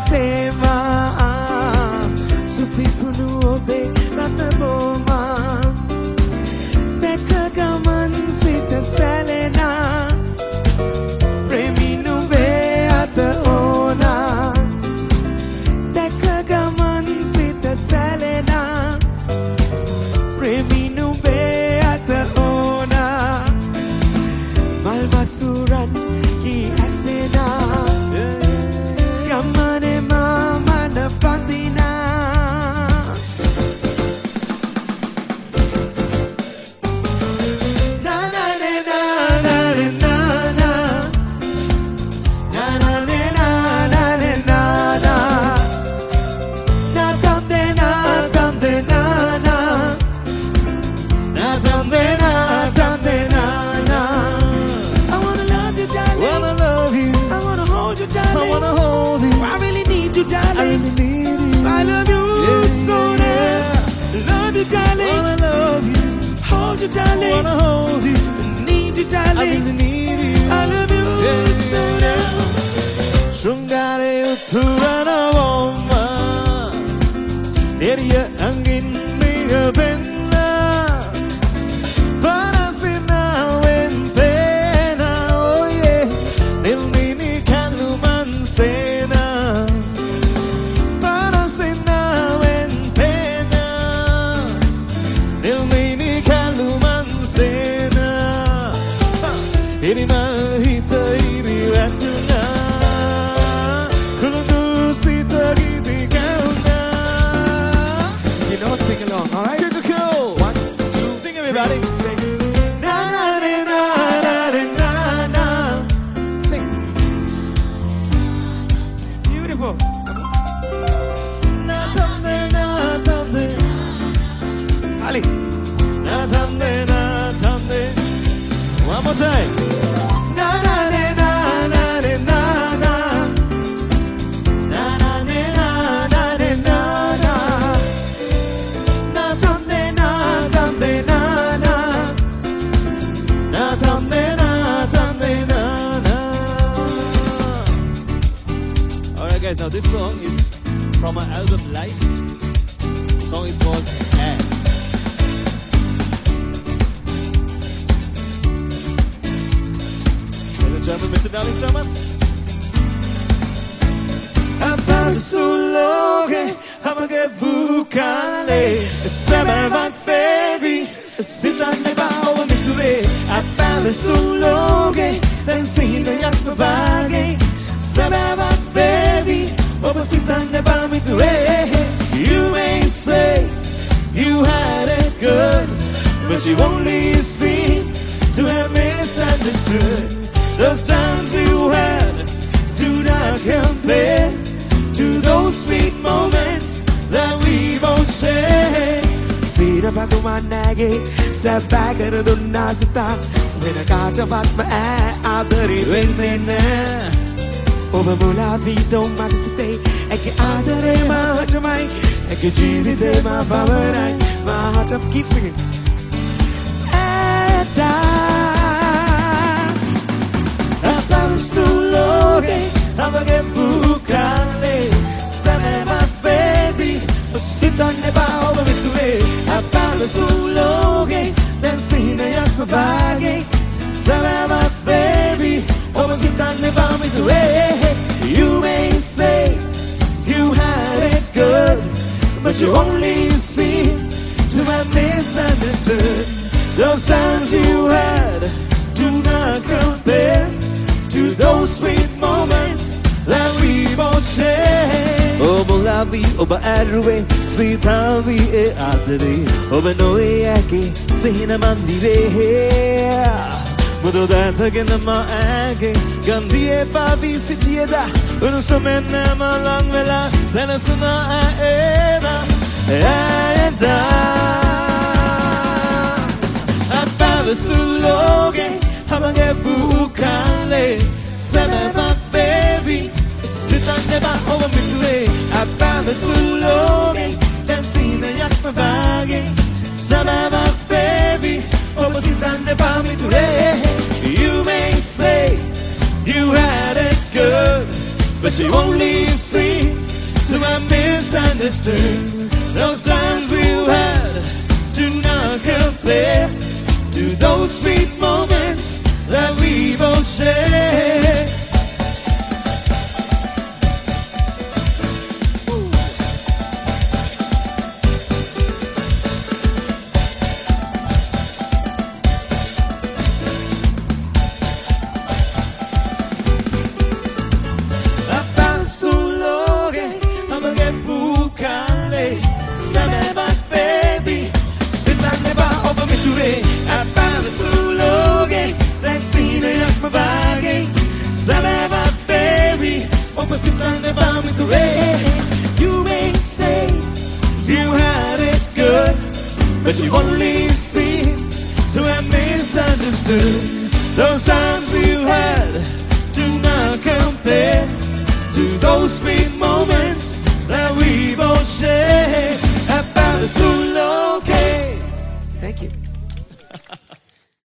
sema Supi punu obe Rataboma Tekagaman sita selena Premi nube ata ona Tekagaman sita selena Premi nube ata ona Malbasuran ki asena Kamane mama na patina Na na na na na na na Na na na na na na na Na tamde na tamde na na Na tamde na tamde na na I wanna love you, darling. Wanna love you, I wanna hold you, darling. I wanna hold you, I really need you, darling. I really need you. I love you so much. Love you, darling. Wanna love you, Hold you, darling. wanna hold you, Need you, I darling. really need you. I love you so much. Shungare uturana woma, neriya angin miga benna, parasina wentena, oh yeah, nilmini kaluman sena, parasina wentena, nilmini kaluman sena, ini mahita ini ratuna, kulundu sita giti kauna. You know, sing along, all right? Cool. 1, 2, Sing everybody. sing. Na na na na na na na. Sing. Beautiful. Na tamde. Ali. Na tamde. One more time. Na na na na na na na. Na na na na na na na. Na tamde na tamde na na. Na tamde na. Alright guys, now this song is from our album Life. The song is called Air. Ladies and gentlemen, Mr. Darling Samad. Abasuloge, hamage vukale, sabavat fevi, sitane bawa mitue. Abasuloge, then sina yakvage, sabavat fevi, oba sitane bawa mitue. You may say you had it good, but you only seem to have misunderstood. Those times you had do not compare to those sweet moments that we both shared. Sira Patumanage, Sabagara Dunasita, when I got about my adari windena. Over Mula Vito Maxite, Eke Adare Mahamai, Eke Jiri de Ma Bavarai, my heart up keep singing. Suloge, hamage vukale, samema febi, sitane bawa mitue. Abasuloge, then sina yakvage, samema febi, oba sitane bawa mitue. You may say you had it good, but you only seem to have misunderstood. Those times you had do not compare to those sweet moments that we both share. Oba lavi, oba arwe, sitavi e adre, oba noe ake, sina mandire. Mudo danta ke nama ake, gandhi e pavi sitieda, uno somena malang vela, sana suna aena, aenda. Abasuloge, hamage vukale, samema baby, sitane bawa mitue. Abasuloge, then sina yakvage, samema baby, oba sitane bawa mitue. You may say you had it good, but you only see misunderstood. Those times we've had do not compare to those sweet moments that we both shared. You may say you had it good, but you only seem to have misunderstood. Those times we've had do not compare to those sweet